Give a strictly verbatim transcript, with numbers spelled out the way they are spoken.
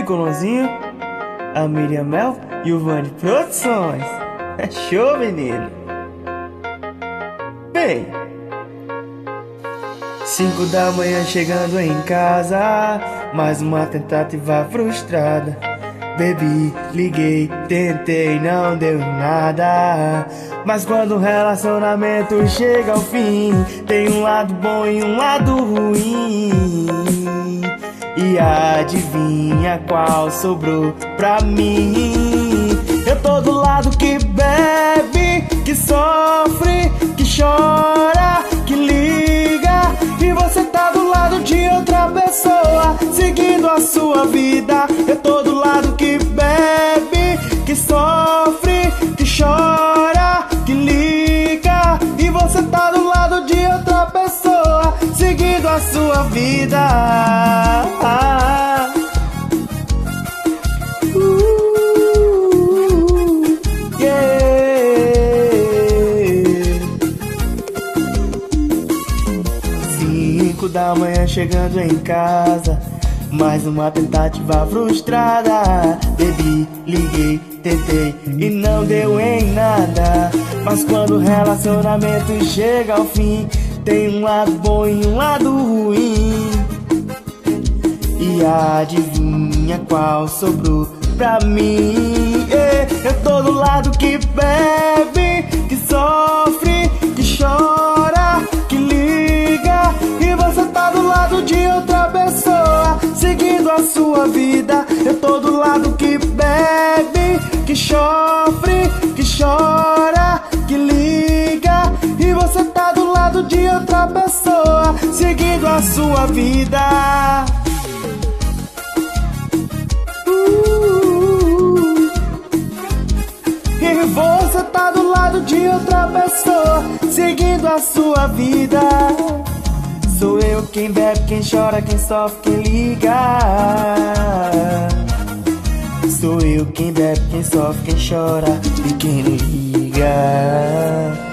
aí, Colonzinho? A Miriam Mel e o Vani Produções. É show, menino. Bem, cinco da manhã chegando em casa, mais uma tentativa frustrada. Bebi, liguei, tentei, não deu nada. Mas quando o relacionamento chega ao fim, tem um lado bom e um lado ruim. E adivinha qual sobrou pra mim? Eu tô do lado que bebe, que sofre, que chora, que liga. E você tá do lado de outra pessoa, seguindo a sua vida. Eu tô do lado que bebe, que sofre, que chora, que liga. E você tá do lado de outra pessoa, seguindo a sua vida. Ah, uh, yeah. Cinco da manhã chegando em casa, mais uma tentativa frustrada. Bebi, liguei, tentei e não deu em nada. Mas quando o relacionamento chega ao fim, tem um lado bom e um lado ruim. E adivinha qual sobrou pra mim? Eu tô do lado que bebe, que sofre, que chora, que liga. E você tá do lado de outra pessoa, seguindo a sua vida. Eu tô do lado que bebe, que sofre, que chora, que liga. E você tá do lado de outra pessoa, seguindo a sua vida. uh, E você tá do lado de outra pessoa, seguindo a sua vida. Sou eu quem bebe, quem chora, quem sofre, quem liga. Sou eu quem bebe, quem sofre, quem chora e quem liga.